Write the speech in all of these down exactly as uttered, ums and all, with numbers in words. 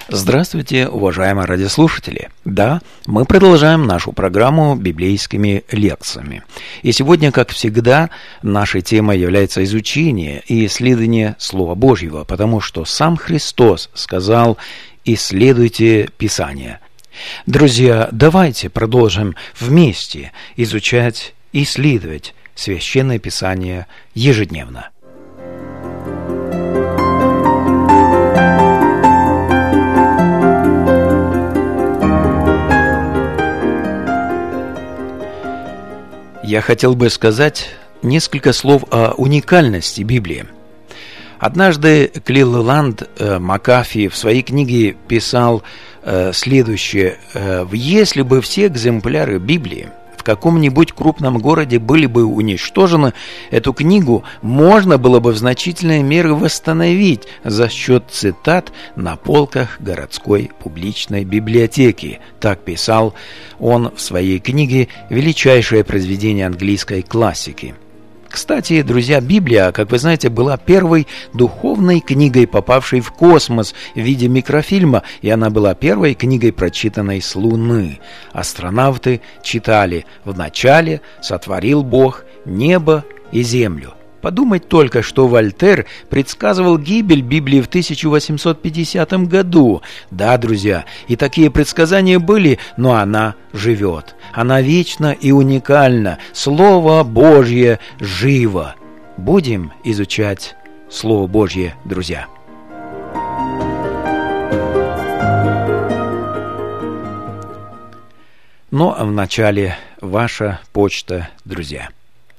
Здравствуйте, уважаемые радиослушатели! Да, мы продолжаем нашу программу библейскими лекциями. И сегодня, как всегда, нашей темой является изучение и исследование Слова Божьего, потому что сам Христос сказал: «Исследуйте Писание». Друзья, давайте продолжим вместе изучать и исследовать Священное Писание ежедневно. Я хотел бы сказать несколько слов о уникальности Библии. Однажды Клиланд Макафи в своей книге писал следующее: «Если бы все экземпляры Библии в каком-нибудь крупном городе были бы уничтожены, эту книгу можно было бы в значительной мере восстановить за счет цитат на полках городской публичной библиотеки». Так писал он в своей книге «Величайшее произведение английской классики». Кстати, друзья, Библия, как вы знаете, была первой духовной книгой, попавшей в космос в виде микрофильма, и она была первой книгой, прочитанной с Луны. Астронавты читали: «Вначале сотворил Бог небо и землю». Подумать только, что Вольтер предсказывал гибель Библии в тысяча восемьсот пятидесятом году. Да, друзья, и такие предсказания были, но она живет. Она вечна и уникальна. Слово Божье живо. Будем изучать Слово Божье, друзья. Ну, а вначале ваша почта, друзья.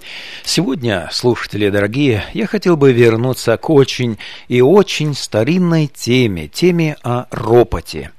Сегодня, слушатели дорогие, я хотел бы вернуться к очень и очень старинной теме, теме о ропоте,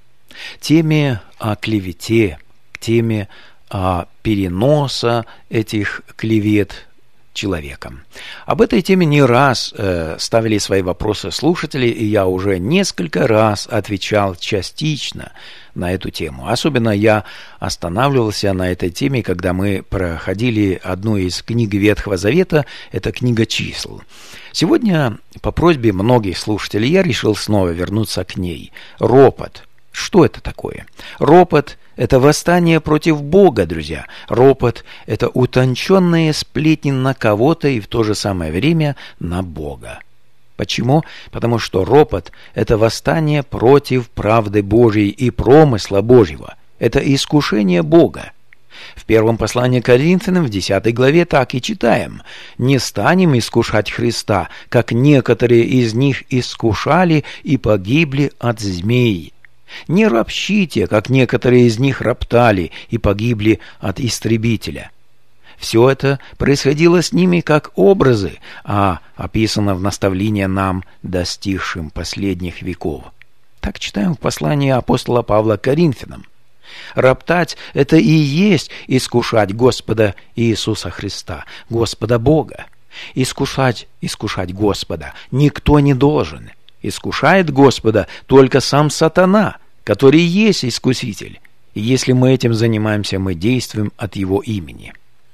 теме о клевете, теме о переноса этих клевет человеком. Об этой теме не раз э, ставили свои вопросы слушатели, и я уже несколько раз отвечал частично на эту тему. Особенно я останавливался на этой теме, когда мы проходили одну из книг Ветхого Завета, это книга Чисел. Сегодня, по просьбе многих слушателей, я решил снова вернуться к ней. Ропот. Что это такое? Ропот – это восстание против Бога, друзья. Ропот – это утонченные сплетни на кого-то и в то же самое время на Бога. Почему? Потому что ропот – это восстание против правды Божьей и промысла Божьего. Это искушение Бога. В первом послании к Коринфянам, в десятой главе, так и читаем: «Не станем искушать Христа, как некоторые из них искушали и погибли от змей. Не ропщите, как некоторые из них роптали и погибли от истребителя». Все это происходило с ними как образы, а описано в наставлении нам, достигшим последних веков. Так читаем в послании апостола Павла к Коринфянам. Роптать – это и есть искушать Господа Иисуса Христа, Господа Бога. Искушать, искушать Господа никто не должен. Искушает Господа только сам сатана, который есть искуситель. И если мы этим занимаемся, мы действуем от его имени.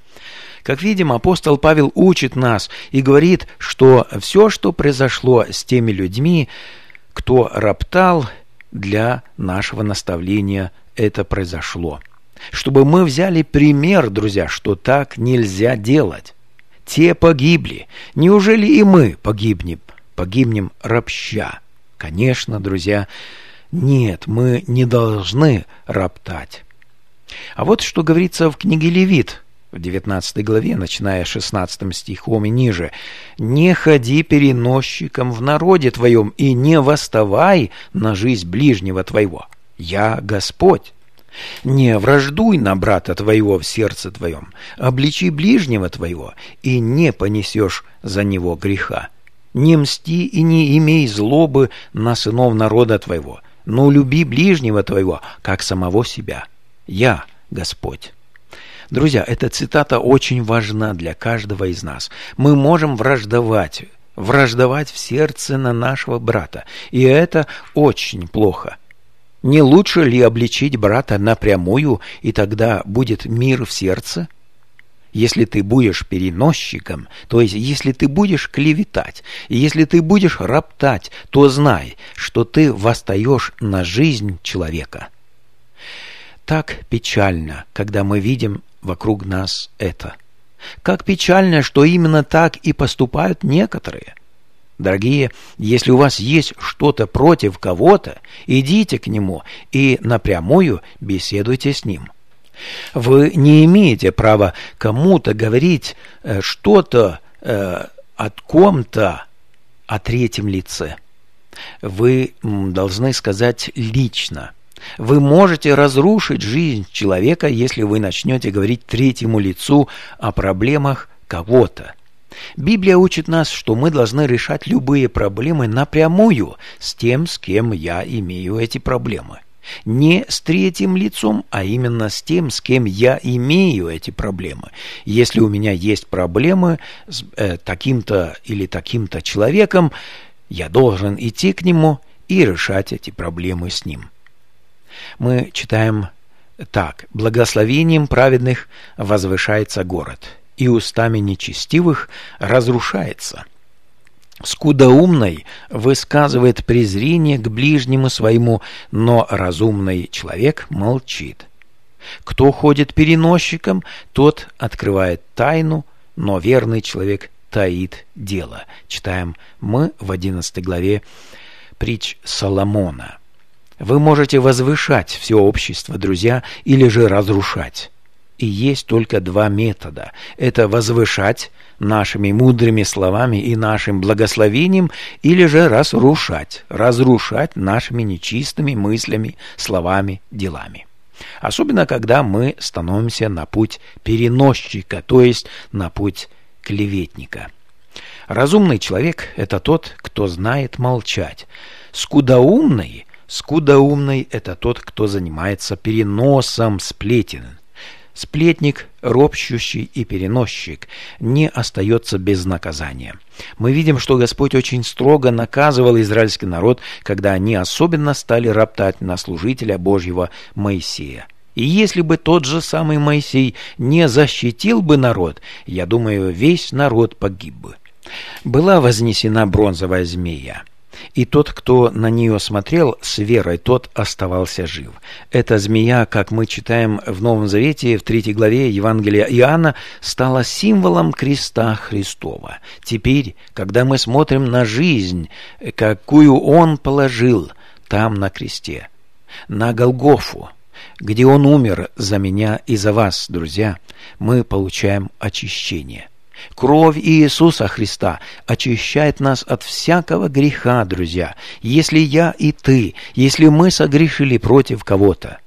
Как видим, апостол Павел учит нас и говорит, что все, что произошло с теми людьми, кто роптал, для нашего наставления это произошло. Чтобы мы взяли пример, друзья, что так нельзя делать. Те погибли. Неужели и мы погибнем, погибнем ропща? Конечно, друзья, нет, мы не должны роптать. А вот что говорится в книге Левит, в девятнадцатой главе, начиная с шестнадцатым стихом и ниже: «Не ходи переносчиком в народе твоем, и не восставай на жизнь ближнего твоего. Я Господь. Не враждуй на брата твоего в сердце твоем, обличи ближнего твоего, и не понесешь за него греха. Не мсти и не имей злобы на сынов народа твоего, но люби ближнего твоего, как самого себя. Я Господь». Друзья, эта цитата очень важна для каждого из нас. Мы можем враждовать, враждовать в сердце на нашего брата, и это очень плохо. Не лучше ли обличить брата напрямую, и тогда будет мир в сердце? если ты будешь переносчиком, то есть если ты будешь клеветать, и если ты будешь роптать, то знай, что ты восстаешь на жизнь человека. Так печально, когда мы видим вокруг нас это. Как печально, что именно так и поступают некоторые. Дорогие, если у вас есть что-то против кого-то, идите к нему и напрямую беседуйте с ним. Вы не имеете права кому-то говорить э, что-то э, о ком-то о третьем лице. Вы м, должны сказать лично. Вы можете разрушить жизнь человека, если вы начнете говорить третьему лицу о проблемах кого-то. Библия учит нас, что мы должны решать любые проблемы напрямую с тем, с кем я имею эти проблемы. Не с третьим лицом, а именно с тем, с кем я имею эти проблемы. Если у меня есть проблемы с э, таким-то или таким-то человеком, я должен идти к нему и решать эти проблемы с ним. Мы читаем так: «Благословением праведных возвышается город, и устами нечестивых разрушается. Скудоумный высказывает презрение к ближнему своему, но разумный человек молчит. Кто ходит переносчиком, тот открывает тайну, но верный человек таит дело». Читаем мы в одиннадцатой главе притч Соломона. Вы можете возвышать все общество, друзья, или же разрушать. И есть только два метода. Это возвышать нашими мудрыми словами и нашим благословением, или же разрушать, разрушать нашими нечистыми мыслями, словами, делами. Особенно, когда мы становимся на путь переносчика, то есть на путь клеветника. Разумный человек – это тот, кто знает молчать. Скудоумный, скудоумный – это тот, кто занимается переносом сплетен. Сплетник, ропщущий и переносчик не остается без наказания. Мы видим, что Господь очень строго наказывал израильский народ, когда они особенно стали роптать на служителя Божьего Моисея. И если бы тот же самый Моисей не защитил бы народ, я думаю, весь народ погиб бы. Была вознесена бронзовая змея. И тот, кто на нее смотрел с верой, тот оставался жив. Эта змея, как мы читаем в Новом Завете, в третьей главе Евангелия Иоанна, стала символом креста Христова. Теперь, когда мы смотрим на жизнь, какую Он положил там на кресте, на Голгофу, где Он умер за меня и за вас, друзья, мы получаем очищение. Кровь Иисуса Христа очищает нас от всякого греха, друзья. Если я и ты, если мы согрешили против кого-то,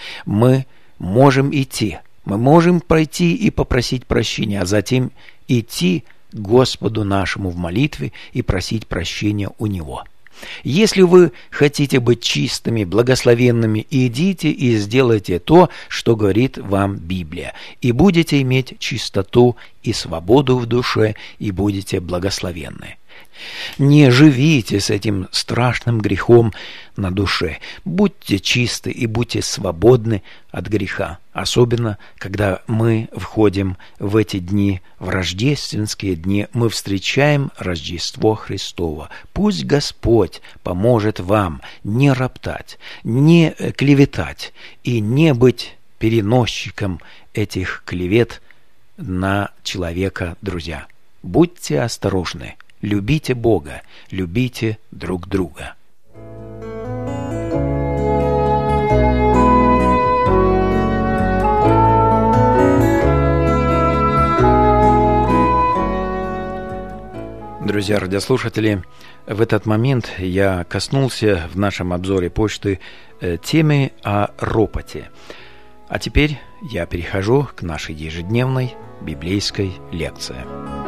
мы можем идти, мы можем пройти и попросить прощения, а затем идти к Господу нашему в молитве и просить прощения у Него. Если вы хотите быть чистыми, благословенными, идите и сделайте то, что говорит вам Библия, и будете иметь чистоту и свободу в душе, и будете благословенны. Не живите с этим страшным грехом на душе. Будьте чисты и будьте свободны от греха. Особенно, когда мы входим в эти дни, в рождественские дни, мы встречаем Рождество Христово. Пусть Господь поможет вам не роптать, не клеветать и не быть переносчиком этих клевет на человека, друзья. Будьте осторожны. Любите Бога, любите друг друга. Друзья радиослушатели, в этот момент я коснулся в нашем обзоре почты темы о ропоте. А теперь я перехожу к нашей ежедневной библейской лекции.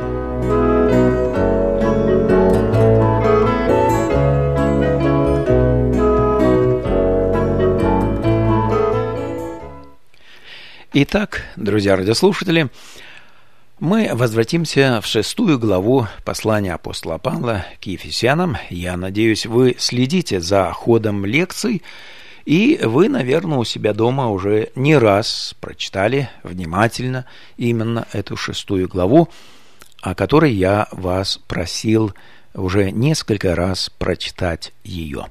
Итак, друзья радиослушатели, мы возвратимся в шестую главу послания апостола Павла к Ефесянам. Я надеюсь, вы следите за ходом лекций, И вы, наверное, у себя дома уже не раз прочитали внимательно именно эту шестую главу, о которой я вас просил уже несколько раз прочитать ее.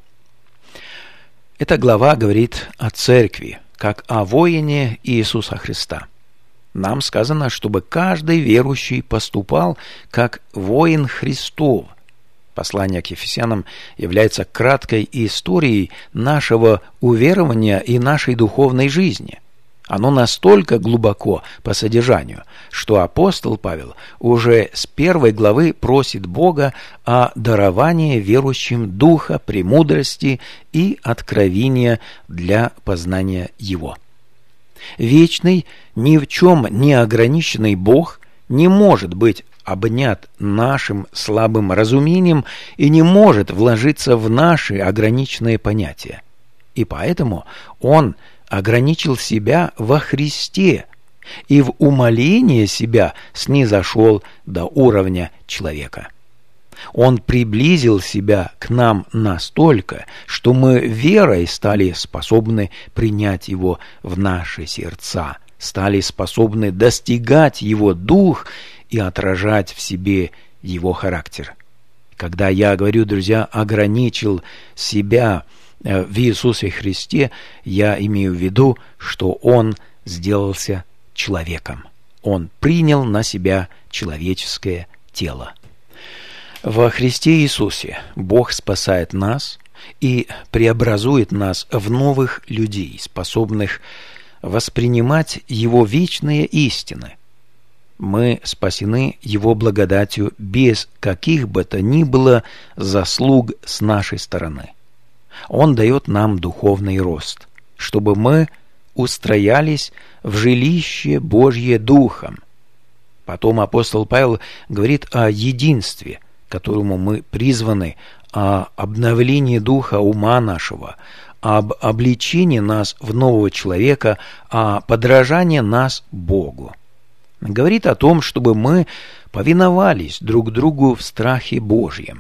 Эта глава говорит о церкви, как о воине Иисуса Христа. Нам сказано, чтобы каждый верующий поступал как воин Христов. Послание к Ефесянам является краткой историей нашего уверования и нашей духовной жизни. Оно настолько глубоко по содержанию, что апостол Павел уже с первой главы просит Бога о даровании верующим духа, премудрости и откровения для познания Его. Вечный, ни в чем не ограниченный Бог не может быть обнят нашим слабым разумением и не может вложиться в наши ограниченные понятия. И поэтому Он ограничил себя во Христе и в умолении себя снизошел до уровня человека. Он приблизил себя к нам настолько, что мы верой стали способны принять Его в наши сердца, стали способны достигать Его дух и отражать в себе Его характер. Когда я говорю, друзья, ограничил себя в Иисусе Христе, я имею в виду, что Он сделался человеком. Он принял на себя человеческое тело. Во Христе Иисусе Бог спасает нас и преобразует нас в новых людей, способных воспринимать Его вечные истины. Мы спасены Его благодатью без каких бы то ни было заслуг с нашей стороны. Он дает нам духовный рост, чтобы мы устроялись в жилище Божье Духом. Потом апостол Павел говорит о единстве, к которому мы призваны, о обновлении духа ума нашего, об обличении нас в нового человека, о подражании нас Богу. Говорит о том, чтобы мы повиновались друг другу в страхе Божьем.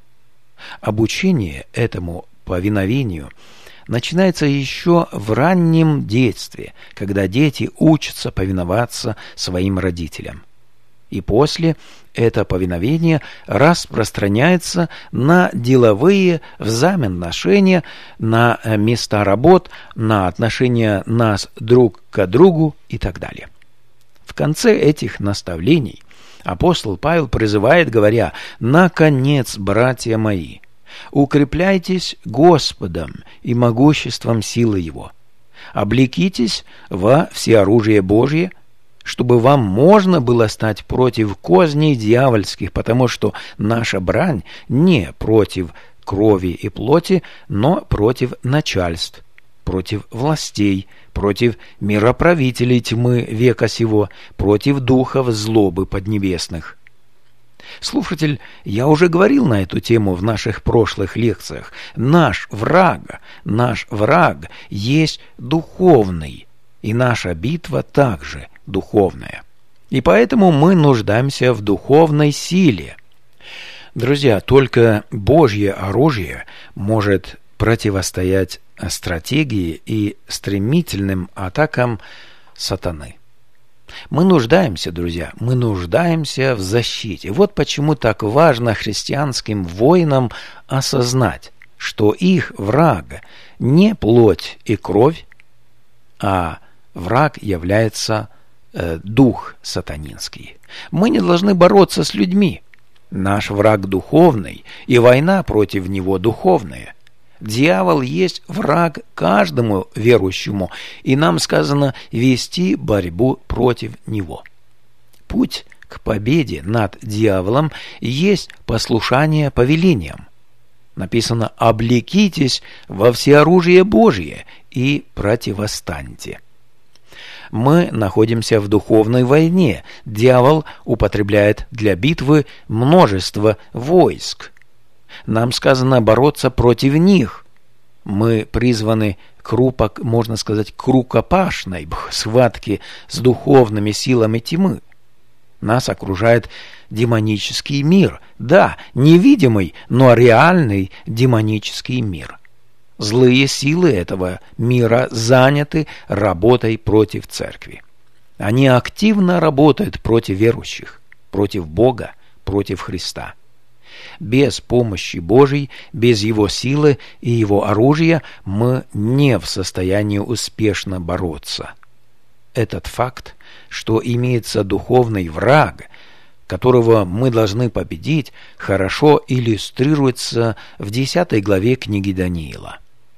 Обучение этому повиновению начинается еще в раннем детстве, когда дети учатся повиноваться своим родителям. И после это повиновение распространяется на деловые взаимоотношения, на места работ, на отношения нас друг к другу и так далее. В конце этих наставлений апостол Павел призывает, говоря: «Наконец, братья мои, укрепляйтесь Господом и могуществом силы Его, облекитесь во всеоружие Божие, чтобы вам можно было стать против козней дьявольских, потому что наша брань не против крови и плоти, но против начальств, против властей, против мироправителей тьмы века сего, против духов злобы поднебесных». Слушатель, я уже говорил на эту тему в наших прошлых лекциях. Наш враг, наш враг есть духовный, и наша битва также духовная. И поэтому мы нуждаемся в духовной силе. Друзья, только Божье оружие может противостоять стратегии и стремительным атакам сатаны. Мы нуждаемся, друзья, мы нуждаемся в защите. Вот почему так важно христианским воинам осознать, что их враг не плоть и кровь, а враг является э, дух сатанинский. Мы не должны бороться с людьми. Наш враг духовный, и война против него духовная. Дьявол есть враг каждому верующему, и нам сказано вести борьбу против него. Путь к победе над дьяволом есть послушание повелениям. Написано: «Облекитесь во всеоружие Божие и противостаньте». Мы находимся в духовной войне. Дьявол употребляет для битвы множество войск. Нам сказано бороться против них. Мы призваны к, рупок, можно сказать, к рукопашной схватке с духовными силами тьмы. Нас окружает демонический мир. Да, невидимый, но реальный демонический мир. Злые силы этого мира заняты работой против церкви. Они активно работают против верующих, против Бога, против Христа. Без помощи Божьей, без Его силы и Его оружия мы не в состоянии успешно бороться. Этот факт, что имеется духовный враг, которого мы должны победить, хорошо иллюстрируется в десятой главе книги Даниила.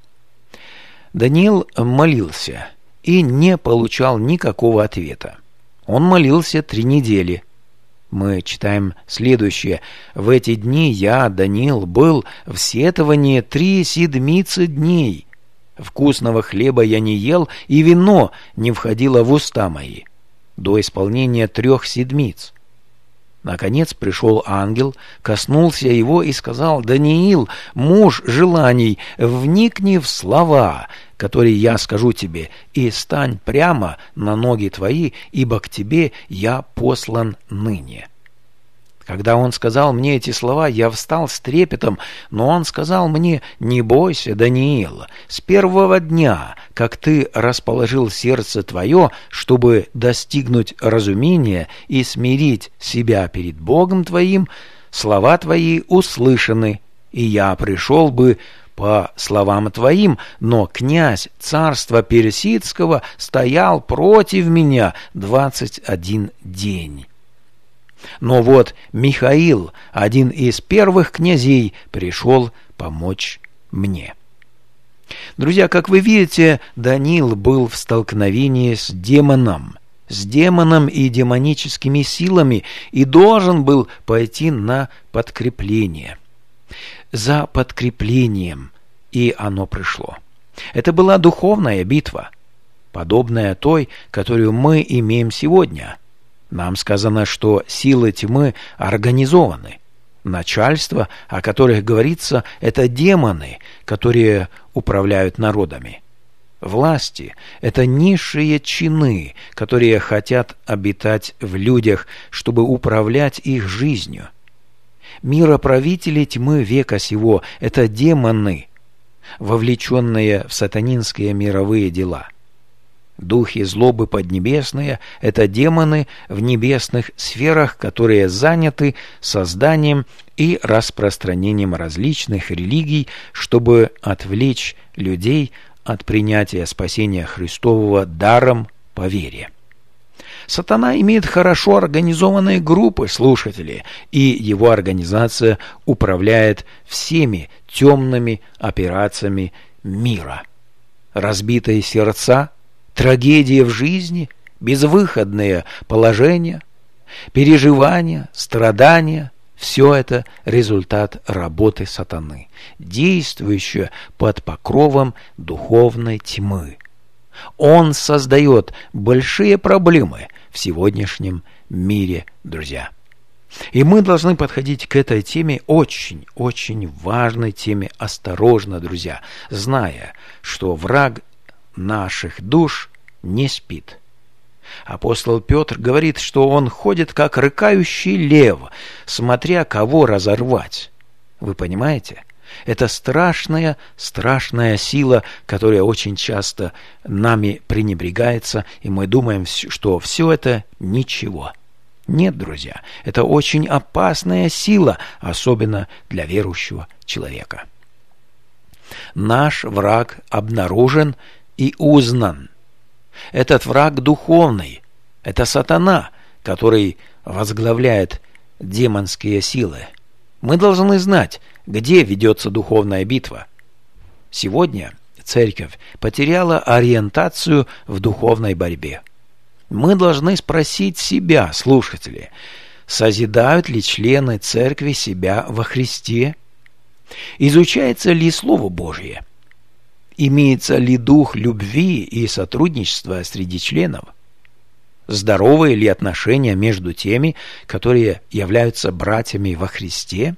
Даниил молился и не получал никакого ответа. Он молился три недели. Мы читаем следующее. «В эти дни я, Даниил, был в сетовании три седмицы дней. Вкусного хлеба я не ел, и вино не входило в уста мои до исполнения трех седмиц». Наконец пришел ангел, коснулся его и сказал: «Даниил, муж желаний, вникни в слова, которые я скажу тебе, и стань прямо на ноги твои, ибо к тебе я послан ныне». Когда он сказал мне эти слова, я встал с трепетом, но он сказал мне: «Не бойся, Даниил, с первого дня, как ты расположил сердце твое, чтобы достигнуть разумения и смирить себя перед Богом твоим, слова твои услышаны, и я пришел бы по словам твоим, но князь царства персидского стоял против меня двадцать один день». Но вот Михаил, один из первых князей, пришел помочь мне. Друзья, как вы видите, Даниил был в столкновении с демоном, с демоном и демоническими силами, и должен был пойти на подкрепление. За подкреплением, и оно пришло. Это была духовная битва, подобная той, которую мы имеем сегодня. Нам сказано, что силы тьмы организованы. Начальство, о которых говорится, это демоны, которые управляют народами. Власти – это низшие чины, которые хотят обитать в людях, чтобы управлять их жизнью. Мироправители тьмы века сего – это демоны, вовлеченные в сатанинские мировые дела. Духи злобы поднебесные – это демоны в небесных сферах, которые заняты созданием и распространением различных религий, чтобы отвлечь людей от принятия спасения Христового даром по вере. Сатана имеет хорошо организованные группы слушателей, и его организация управляет всеми темными операциями мира. Разбитые сердца, трагедии в жизни, безвыходные положения, переживания, страдания – все это результат работы сатаны, действующей под покровом духовной тьмы. Он создает большие проблемы в сегодняшнем мире, друзья. И мы должны подходить к этой теме, очень-очень важной теме, осторожно, друзья, зная, что враг наших душ не спит. Апостол Петр говорит, что он ходит как рыкающий лев, смотря кого разорвать. Вы понимаете? Это страшная, страшная сила, которая очень часто нами пренебрегается, и мы думаем, что все это ничего. Нет, друзья, это очень опасная сила, особенно для верующего человека. Наш враг обнаружен и узнан. Этот враг духовный, это сатана, который возглавляет демонские силы. Мы должны знать, где ведется духовная битва. Сегодня церковь потеряла ориентацию в духовной борьбе. Мы должны спросить себя, слушатели, созидают ли члены церкви себя во Христе? Изучается ли Слово Божье? Имеется ли дух любви и сотрудничества среди членов? Здоровые ли отношения между теми, которые являются братьями во Христе?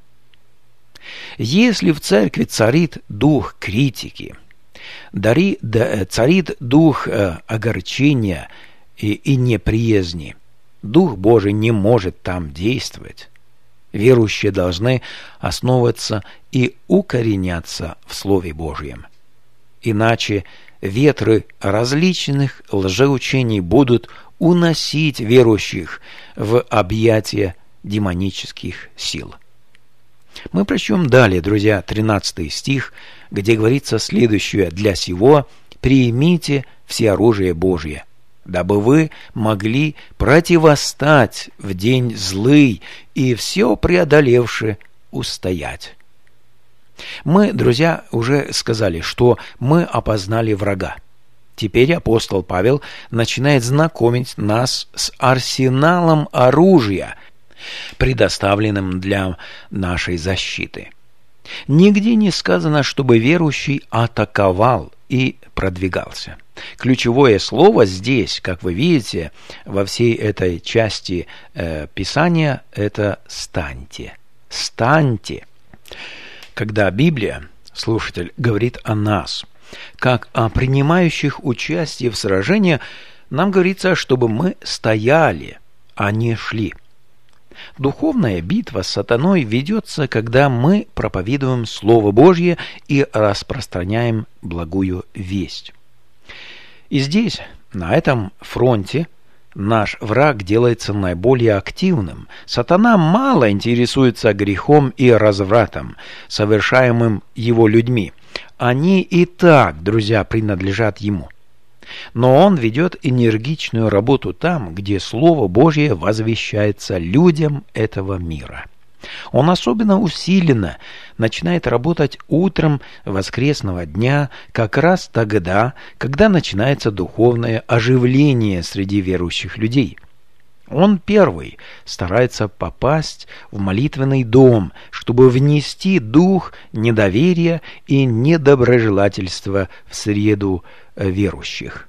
Если в церкви царит дух критики, дари, да, царит дух э, огорчения и, и неприязни, Дух Божий не может там действовать. Верующие должны основываться и укореняться в Слове Божьем. Иначе ветры различных лжеучений будут уносить верующих в объятия демонических сил. Мы прочтем далее, друзья, тринадцатый стих, где говорится следующее: «Для сего примите все оружие Божие, дабы вы могли противостать в день злый и все преодолевши устоять». Мы, друзья, уже сказали, что мы опознали врага. Теперь апостол Павел начинает знакомить нас с арсеналом оружия, предоставленным для нашей защиты. Нигде не сказано, чтобы верующий атаковал и продвигался. Ключевое слово здесь, как вы видите, во всей этой части э, Писания, это «станьте». «Станьте». Когда Библия, слушатель, говорит о нас, как о принимающих участие в сражении, нам говорится, чтобы мы стояли, а не шли. Духовная битва с сатаной ведется, когда мы проповедуем Слово Божье и распространяем благую весть. И здесь, на этом фронте, наш враг делается наиболее активным. Сатана мало интересуется грехом и развратом, совершаемым его людьми. Они и так, друзья, принадлежат ему. Но он ведет энергичную работу там, где Слово Божье возвещается людям этого мира. Он особенно усиленно начинает работать утром воскресного дня, как раз тогда, когда начинается духовное оживление среди верующих людей. Он первый старается попасть в молитвенный дом, чтобы внести дух недоверия и недоброжелательства в среду верующих.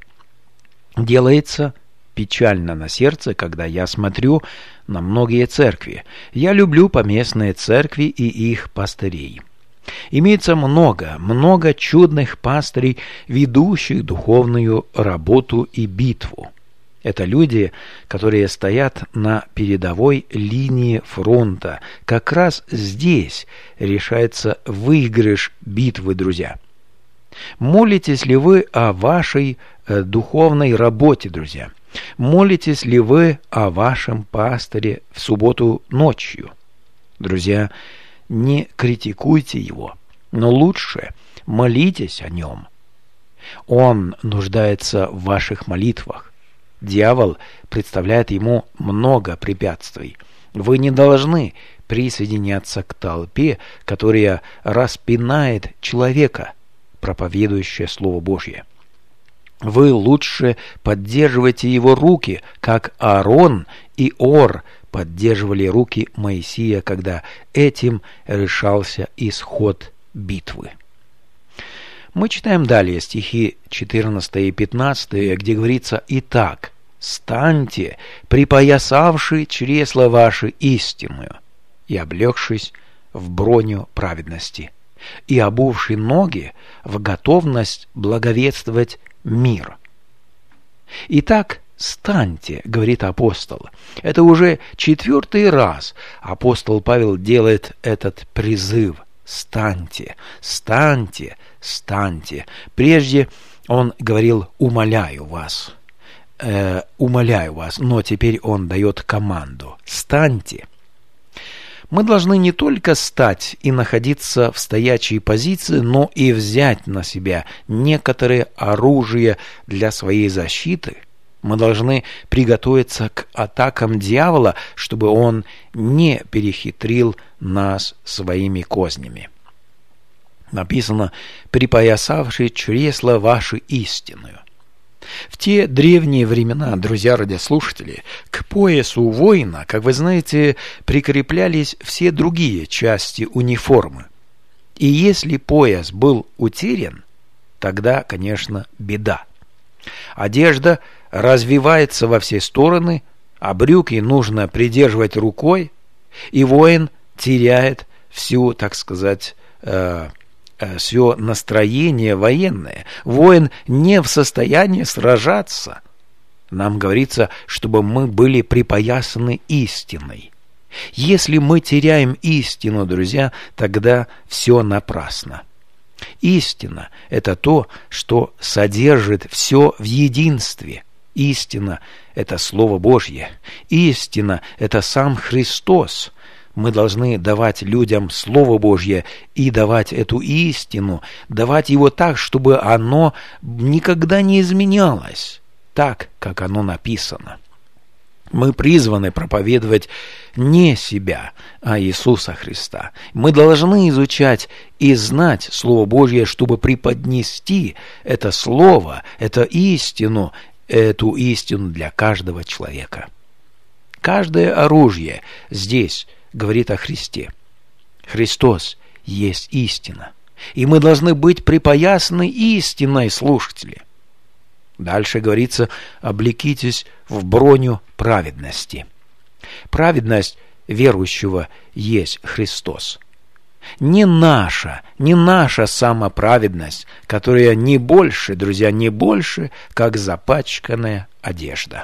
Делается печально на сердце, когда я смотрю на многие церкви. Я люблю поместные церкви и их пастырей. Имеется много, много чудных пастырей, ведущих духовную работу и битву. Это люди, которые стоят на передовой линии фронта. Как раз здесь решается выигрыш битвы, друзья. Молитесь ли вы о вашей э, духовной работе, друзья? Молитесь ли вы о вашем пастыре в субботу ночью? Друзья, не критикуйте его, но лучше молитесь о нем. Он нуждается в ваших молитвах. Дьявол представляет ему много препятствий. Вы не должны присоединяться к толпе, которая распинает человека, проповедующее Слово Божье. Вы лучше поддерживайте его руки, как Аарон и Ор поддерживали руки Моисея, когда этим решался исход битвы. Мы читаем далее стихи четырнадцатый и пятнадцатый, где говорится: «Итак, станьте, припоясавши чресла ваши истинную, и облегшись в броню праведности, и обувши ноги в готовность благовествовать мир». Итак, станьте, говорит апостол. Это уже четвертый раз апостол Павел делает этот призыв. Станьте, станьте, станьте. Прежде он говорил: умоляю вас, э, умоляю вас, но теперь он дает команду: станьте. Мы должны не только стать и находиться в стоячей позиции, но и взять на себя некоторые оружия для своей защиты. Мы должны приготовиться к атакам дьявола, чтобы он не перехитрил нас своими кознями. Написано: «припоясавши чресла ваши истинную». В те древние времена, друзья радиослушатели, к поясу воина, как вы знаете, прикреплялись все другие части униформы. И если пояс был утерян, тогда, конечно, беда. Одежда развивается во все стороны, а брюки нужно придерживать рукой, и воин теряет всю, так сказать, э, э, все настроение военное. Воин не в состоянии сражаться. Нам говорится, чтобы мы были припоясаны истиной. Если мы теряем истину, друзья, тогда все напрасно. Истина – это то, что содержит все в единстве. Истина – это Слово Божье. Истина – это сам Христос. Мы должны давать людям Слово Божье и давать эту истину, давать его так, чтобы оно никогда не изменялось, так, как оно написано. Мы призваны проповедовать не себя, а Иисуса Христа. Мы должны изучать и знать Слово Божье, чтобы преподнести это Слово, эту истину, эту истину для каждого человека. Каждое оружие здесь говорит о Христе. Христос есть истина, и мы должны быть припоясаны истиной, слушатели. Дальше говорится: облекитесь в броню праведности. Праведность верующего есть Христос. Не наша, не наша самоправедность, которая не больше, друзья, не больше, как запачканная одежда.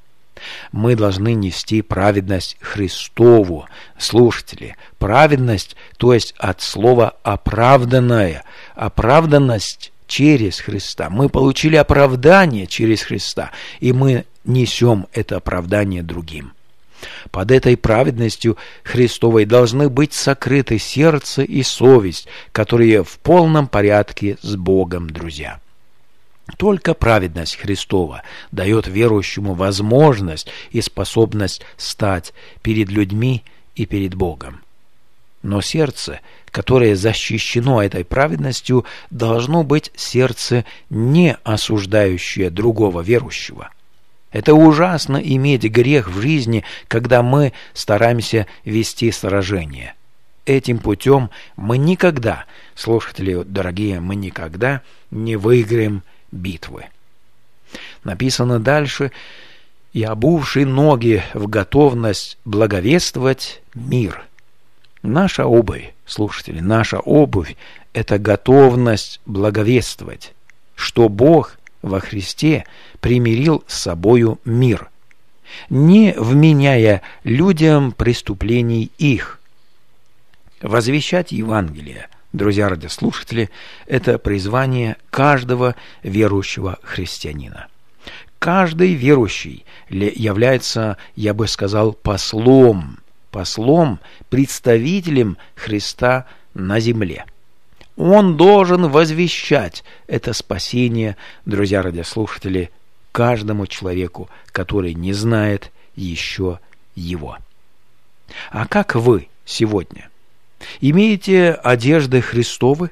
Мы должны нести праведность Христову, слушатели. Праведность, то есть от слова оправданная, оправданность через Христа. Мы получили оправдание через Христа, и мы несем это оправдание другим. Под этой праведностью Христовой должны быть сокрыты сердце и совесть, которые в полном порядке с Богом, друзья. Только праведность Христова дает верующему возможность и способность стать перед людьми и перед Богом. Но сердце, которое защищено этой праведностью, должно быть сердце, не осуждающее другого верующего. Это ужасно иметь грех в жизни, когда мы стараемся вести сражение. Этим путем мы никогда, слушатели дорогие, мы никогда не выиграем битвы. Написано дальше: «И обувший ноги в готовность благовествовать мир». Наша обувь, слушатели, наша обувь – это готовность благовествовать, что Бог во Христе примирил с собою мир, не вменяя людям преступлений их. Возвещать Евангелие, друзья радиослушатели, это призвание каждого верующего христианина. Каждый верующий является, я бы сказал, послом, послом, представителем Христа на земле. Он должен возвещать это спасение, друзья радиослушатели, каждому человеку, который не знает еще его. А как вы сегодня? Имеете одежды Христовы?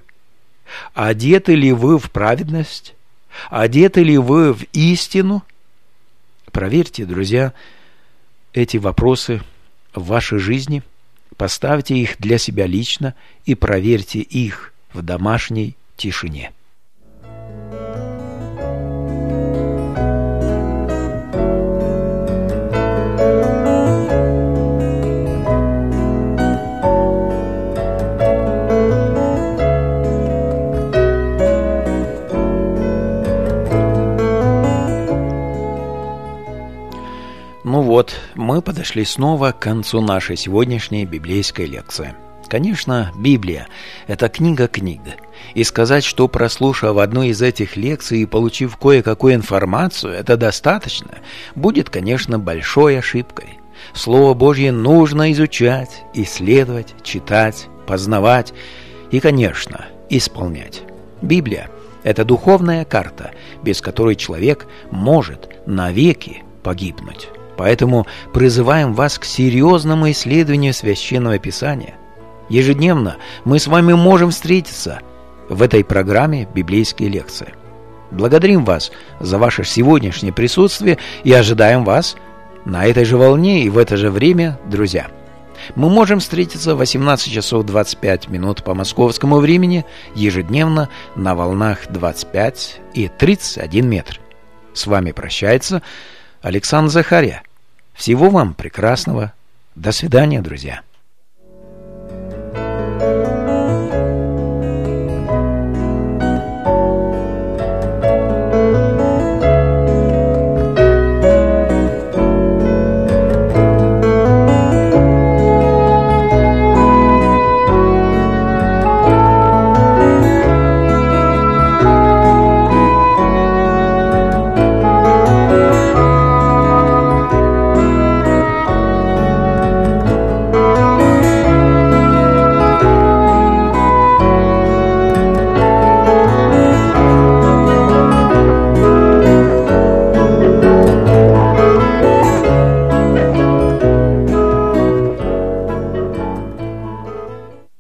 Одеты ли вы в праведность? Одеты ли вы в истину? Проверьте, друзья, эти вопросы в вашей жизни, поставьте их для себя лично и проверьте их в домашней тишине. Ну вот, мы подошли снова к концу нашей сегодняшней библейской лекции. Конечно, Библия – это книга книг. И сказать, что прослушав одну из этих лекций и получив кое-какую информацию, это достаточно, будет, конечно, большой ошибкой. Слово Божье нужно изучать, исследовать, читать, познавать и, конечно, исполнять. Библия – это духовная карта, без которой человек может навеки погибнуть. Поэтому призываем вас к серьезному исследованию Священного Писания. Ежедневно мы с вами можем встретиться в этой программе «Библейские лекции». Благодарим вас за ваше сегодняшнее присутствие и ожидаем вас на этой же волне и в это же время, друзья. Мы можем встретиться в восемнадцать часов двадцать пять минут по московскому времени ежедневно на волнах двадцать пять и тридцать один метр. С вами прощается Александр Захарья. Всего вам прекрасного. До свидания, друзья.